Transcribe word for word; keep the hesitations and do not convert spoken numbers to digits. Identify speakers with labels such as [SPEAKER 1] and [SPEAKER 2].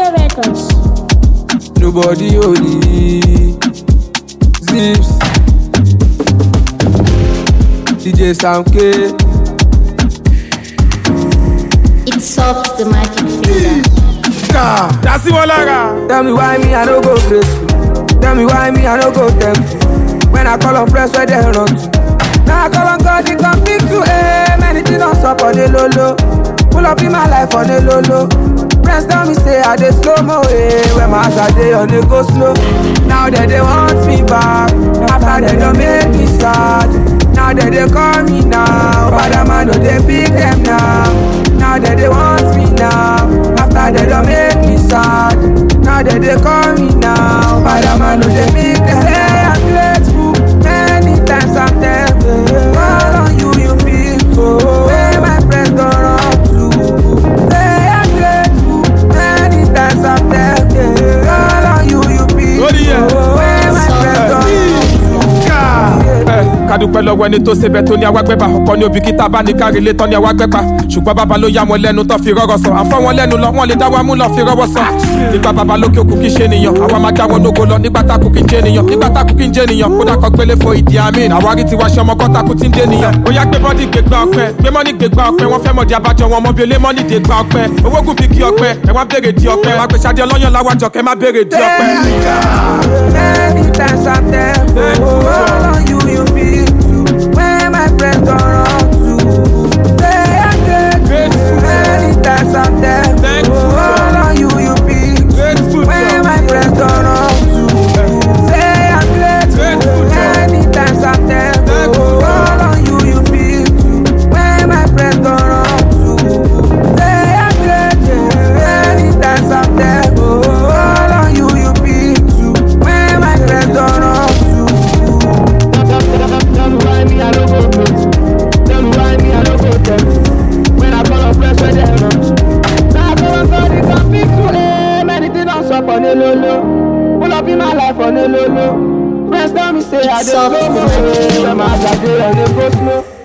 [SPEAKER 1] Stereo Records.
[SPEAKER 2] Nobody holy. Zips. D J Sam K.
[SPEAKER 1] It solves the magic finger.
[SPEAKER 2] That's the one. Tell me why me I no go crazy. Tell me why me I no go tempted. When I call on friends where they run to. Now I call on God, he come big to aim. Anything on top on the low low. Pull up in my life on the low low. Friends tell me say I dey slow mo eh. When my ass a day on the go slow. Now that they want me back. After they don't make me sad. Now that they call me now. But the man no they pick them now. Now that they want me now. After they don't make me sad. Now that they call me now. But the man no they pick them. Say I'm grateful. Many times I'm thankful. All on you you feel so. Where my friends don't run to. Say I'm grateful. Many times I'm thankful. All on you you feel so. Where my friends don't run to.
[SPEAKER 3] Kádúpẹ́ lọ́wọ́ ẹni tó ṣe bẹ́ẹ̀ tó ní awágbẹ́bà ọ̀pọ̀ ní òbí kíta bá ní kárí lé tán ní awágbẹ́pà ṣùgbọ́n bàbá ló yá wọn lẹ́nu tán fi rọ́rọ́ sọ àfọ́ wọn lẹ́nu lọ wọn lè dá wa mú lọ fi rọ́wọ́ sọ nígbà bàbá lókè òkú kí ṣe nìyàn àwa máa já wọn lógo lọ nígbà tákù kí ń jẹ́ nìyàn nígbà tákù kí ń jẹ́ nìyàn kódà kan pélé fo ìdí àmín àwárí ti wá ṣe ọmọ kọ́tàkù tí ń dé nìyàn ó yá gbé bọ́dì gbégbá ọpẹ́ gbé mọ́nì gbégbá ọpẹ́ wọ́n fẹ́ mọ̀dí abájọ wọn mọ́ bí olé mọ́nì dégbá ọpẹ́ owó gùn bí kí ọpẹ́ ẹ wá béèrè di ọpẹ́ wá gbé ṣadé ọlọ́yàn láwájọ kẹ́ má béèrè di ọpẹ́.
[SPEAKER 2] Anytime I'm there, all on you you feel too. When my friends don't run to. Say I'm grateful. Anytime I'm there, all on you you feel too. When my friends don't run to. Say I'm grateful. Anytime I'm there, all on you you feel too. When my friends don't run to. Say I'm grateful. Anytime I'm there, all on you you feel too. When my friends don't run to.
[SPEAKER 4] Tell me why me I don't go crazy. Tell me why me I don't go tempted. When I call on friends where they run to. Now I call on God, he come big to aim. Anything on top on the low low. Pull up in my life on the low low. Friends tell me say I dey slow mo. When my ass a day on the go slow.